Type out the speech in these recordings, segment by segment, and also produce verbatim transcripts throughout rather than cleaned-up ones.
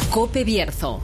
COPE Bierzo.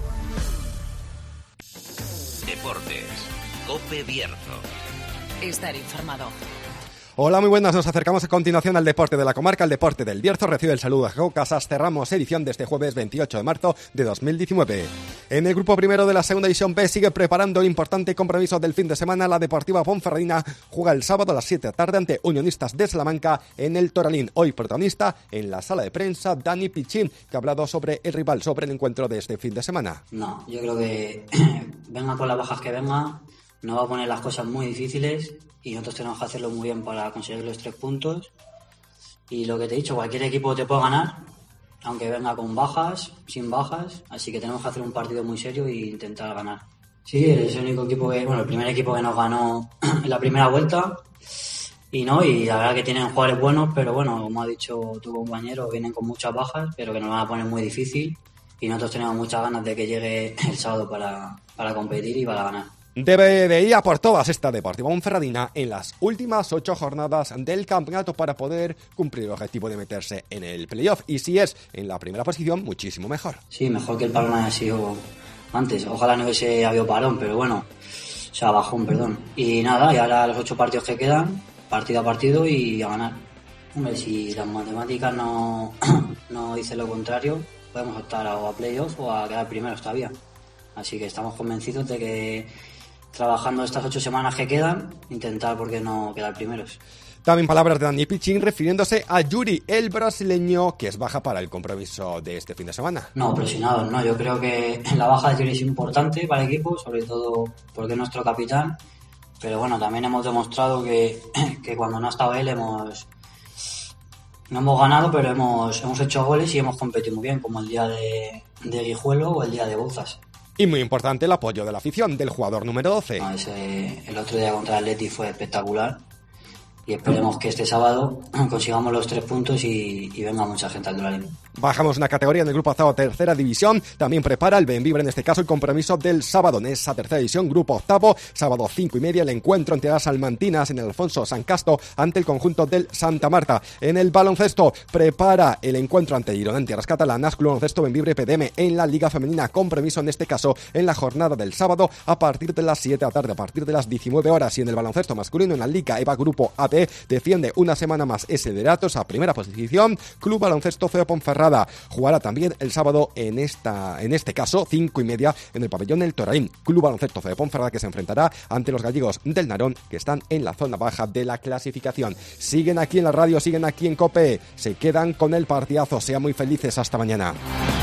Deportes. COPE Bierzo. Estar informado. Hola, muy buenas. Nos acercamos a continuación al deporte de la comarca, el deporte del Bierzo. Recibe el saludo de Jacob Casas. Cerramos edición de este jueves veintiocho de marzo de dos mil diecinueve. En el grupo primero de la segunda división B sigue preparando importante compromiso del fin de semana. La Deportiva Ponferradina juega el sábado a las siete de la tarde ante Unionistas de Salamanca en el Toralín. Hoy protagonista en la sala de prensa Dani Pichín, que ha hablado sobre el rival, sobre el encuentro de este fin de semana. No, yo creo que venga con las bajas que venga, nos va a poner las cosas muy difíciles y nosotros tenemos que hacerlo muy bien para conseguir los tres puntos. Y lo que te he dicho, cualquier equipo te puede ganar, aunque venga con bajas, sin bajas, así que tenemos que hacer un partido muy serio e intentar ganar. Sí, es el único equipo que, bueno, el primer equipo que nos ganó en la primera vuelta, y no, y la verdad que tienen jugadores buenos, pero bueno, como ha dicho tu compañero, vienen con muchas bajas, pero que nos van a poner muy difícil, y nosotros tenemos muchas ganas de que llegue el sábado para, para competir y para ganar. Debe de ir a por todas esta Deportiva Ponferradina en las últimas ocho jornadas del campeonato para poder cumplir el objetivo de meterse en el playoff. Y si es en la primera posición, muchísimo mejor. Sí, mejor que el parón haya sido antes. Ojalá no hubiese habido parón, pero bueno, o sea, bajón, perdón. Y nada, y ahora los ocho partidos que quedan, partido a partido y a ganar. Hombre, si las matemáticas no, no dicen lo contrario, podemos optar a, a playoff o a quedar primeros todavía. Así que estamos convencidos de que trabajando estas ocho semanas que quedan, intentar, ¿por qué no quedar primeros? También palabras de Dani Pichín refiriéndose a Yuri, el brasileño, que es baja para el compromiso de este fin de semana. No, presionado, no. Yo creo que la baja de Yuri es importante para el equipo, sobre todo porque es nuestro capitán. Pero bueno, también hemos demostrado que, que cuando no ha estado él hemos... No hemos ganado, pero hemos, hemos hecho goles y hemos competido muy bien, como el día de, de Guijuelo o el día de Bouzas. Y muy importante el apoyo de la afición del jugador número doce. No, ese, el otro día contra el Atleti fue espectacular y esperemos que este sábado consigamos los tres puntos y, y venga mucha gente al Toralín. Bajamos una categoría en el grupo octavo, tercera división. También prepara el Benvibre, en este caso, el compromiso del sábado en esa tercera división, grupo octavo, sábado cinco y media, el encuentro entre las salmantinas en el Alfonso San Casto ante el conjunto del Santa Marta. En el baloncesto prepara el encuentro ante Girona, en tierras catalanas, Club Baloncesto Benvibre P D M en la Liga Femenina, compromiso en este caso en la jornada del sábado a partir de las siete de la tarde, a partir de las diecinueve horas. Y en el baloncesto masculino en la Liga EVA Grupo A P defiende una semana más ese liderato, a primera posición, Club Baloncesto C E O Ponferrada. Jugará también el sábado en esta, en este caso, cinco y media, en el pabellón del Toralín. Club Baloncesto C E O Ponferrada, que se enfrentará ante los gallegos del Narón, que están en la zona baja de la clasificación. Siguen aquí en la radio, siguen aquí en COPE, se quedan con el partidazo. Sean muy felices, hasta mañana.